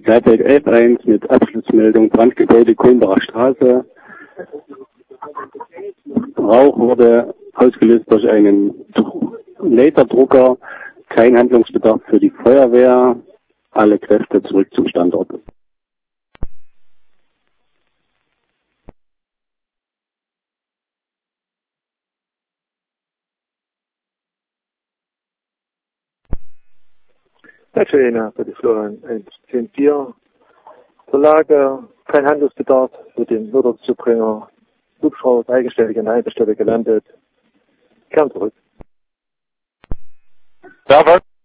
Gleitweg 11.1 mit Abschlussmeldung Brandgebäude Kulmbacher Straße. Rauch wurde ausgelöst durch einen Laserdrucker. Kein Handlungsbedarf für die Feuerwehr. Alle Kräfte zurück zum Standort. Deutsche für die Florian 1.10.4. Zur Lage, kein Handlungsbedarf für den Notarztzubringer. Hubschrauber ist eigenständig an der Haltestelle gelandet. Kern zurück. Jawohl.